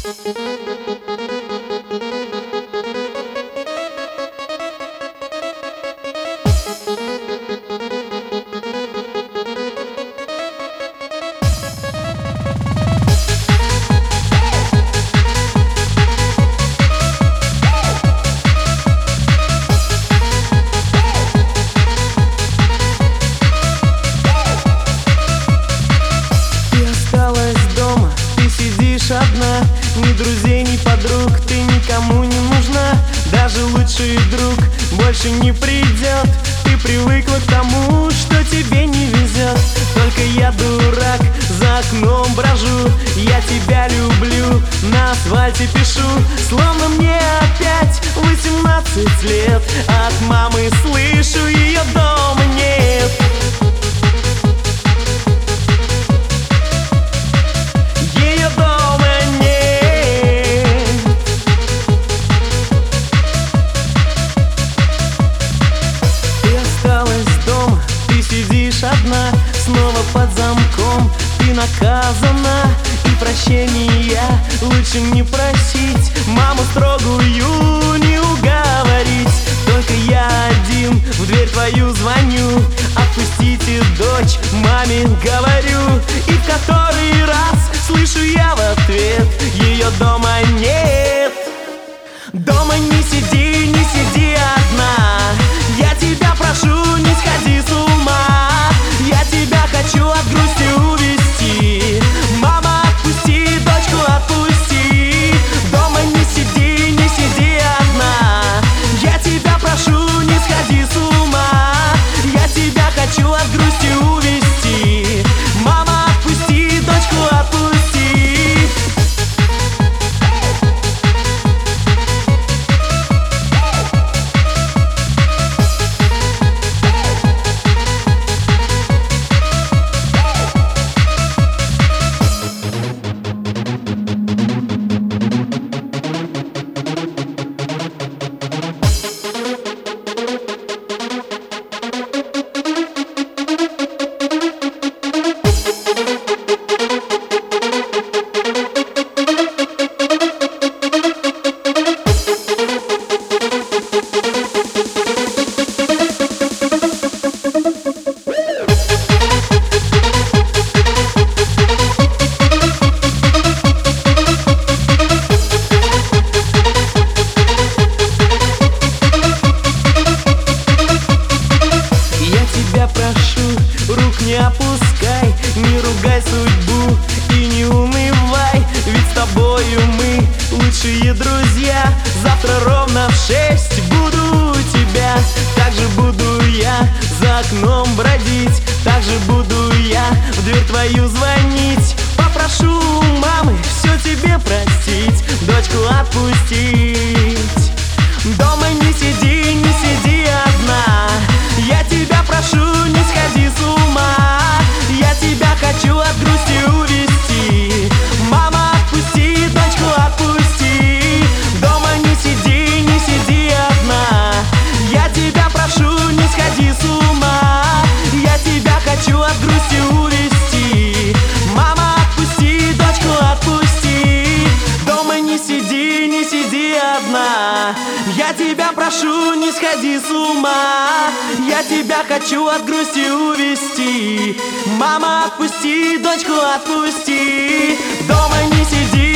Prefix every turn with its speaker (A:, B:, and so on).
A: Одна, ни друзей, ни подруг, ты никому не нужна. Даже лучший друг больше не придет. Ты привыкла к тому, что тебе не везет. Только я дурак, за окном брожу. Я тебя люблю, на асфальте пишу. Словно мне опять 18 лет. От мамы слышу, ее дома нет. Одна, снова под замком, ты наказана, и прощения лучше не просить, маму строгую не уговорить. Только я один в дверь твою звоню: отпустите дочь, маме говорю. И в который раз слышу я в ответ: ее дома нет. Дома не сиди одна, я тебя прошу, не сходи с ума. Я тебя хочу от грусти увести. Мама, отпусти, дочку отпусти. Дома не сиди одна, я тебя прошу, не сходи с ума. Я тебя хочу от грусти увести. Мама, отпусти, дочку отпусти. Не опускай, не ругай судьбу и не унывай, ведь с тобою мы лучшие друзья. Завтра ровно в 6 буду у тебя, так же буду я за окном бродить, так же буду я в дверь твою звонить. Попрошу у мамы все тебе простить, дочку отпустить. Дома не сиди одна, я тебя прошу, не сходи с ума. Я тебя хочу от грусти увести. Мама, отпусти, дочку отпусти. Дома не сиди одна, я тебя прошу, не сходи с ума. Я тебя хочу от грусти увести. Мама, отпусти, дочку отпусти. Дома не сиди одна, я тебя прошу, не сходи с ума. Я тебя хочу от грусти увести. Мама, отпусти, дочку отпусти. Дома не сиди